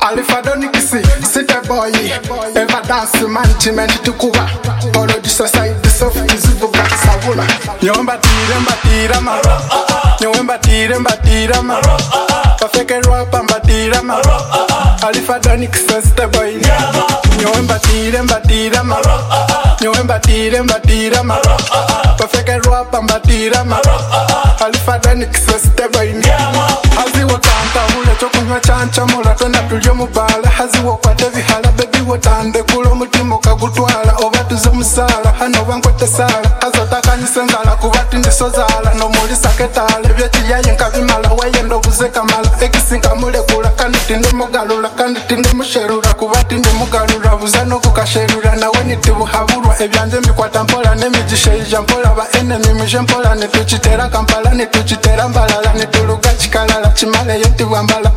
Alifadonikisi, city boy, ever dance management to Cuba. Follow the society soft Zivuga Savula. Nyomba tira ma, nyomba tira ma, Pafeke rapa mbatira ma, Alifadonikisi city boy. Nyomba tira ma, nyomba tira ma, Pafeke rapa mbatira ma, Alifadonikisi city boy. Hazi wakanta hule chokunywa chancha mula tona tulio mubala. Hazi wakwate vihala baby watande kulo mutimo kagutwala. Ovatuze musala hano vankwete sala. Hazotaka nisenzala kuvati ndisozala. No muli saketale vyechi yaye nkavimala. Weye ndovuze kamala ekisinka mule kula. Kaniti ndi mugalula kaniti ndi musherura. Kuvati ndi mugalula vuzano kukasherura. Nawe niti buhaburwa ebyanje mbikwata mpola. Nemijisheija mpola ba enemy muje mpola. Nituchitera kampala nituchitera mbalala. Nituluga chikalala chimale yenti wambala.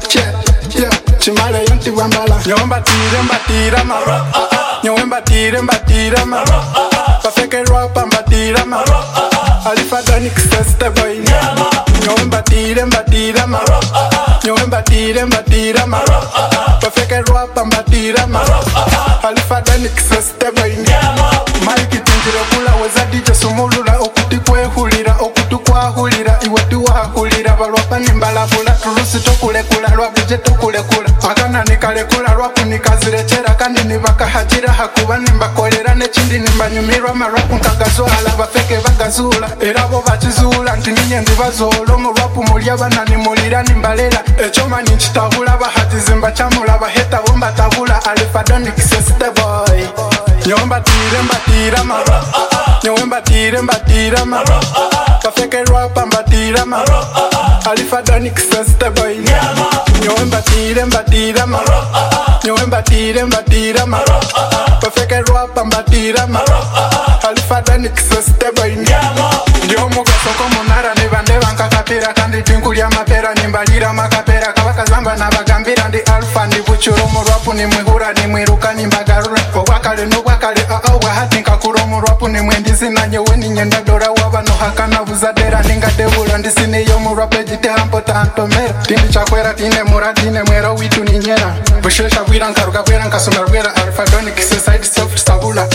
Chimale yenti wambala. Nyomba tira ma, nyomba tira ma, Pafeke rapa mbatira ma, Alifadonikisi city boy. Nyomba tira ma, nyomba tira ma, Pafeke rapa mbatira ma, Alifadonikisi city boy. Mike tinjira kula weza DJ sumulula okuti kwehulira okuti kwahulira iwe tuwahulira balwapa nimbalabula tulusi tokulekula lwabije tokulekula akana nikalekula lwapu nikazirechera kandi nibakahajira hakuba nimbakolera nekindi nimbanyumirwa marwapu nkagazwala bafeke bagazula era bo bakizula nti ninye ndibazolo mu lwapu muli abana nimulira nimbalera ekyoma ninkitahula bahajizi mbacamula baheta bo mbatabula Alifadonikisi city boy. Nyomba tira ma, nyomba tira ma, Pafeke rapa mbatira ma, Alifadonikisi city boy. Nyomba tira ma, nyomba tira ma, Pafeke rapa mbatira ma, Alifadonikisi city boy. Ndio mugaso ko munara nibande bankakapira kandi tinkulya mapera nimbalira makapera kabakazamba nabagambira ndi alfa ndi buchuro mu rwapu ni mwihura ni mwiruka nimbagarura obwakale n'obwakale wahati nkakuro mu rwapu ni mwendizi nanye weni nyenda dora wabano hakana buzadera ningadebula ndisiniyo mu rwapu ejitera mpota antomera tindi chakwera tine muradine mwera witu ninyera bushesha bwira nkaruka bwera nkasomera bwera Alifadonikisi side soft sabula.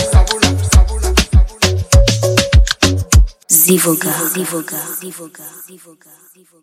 Zivuga.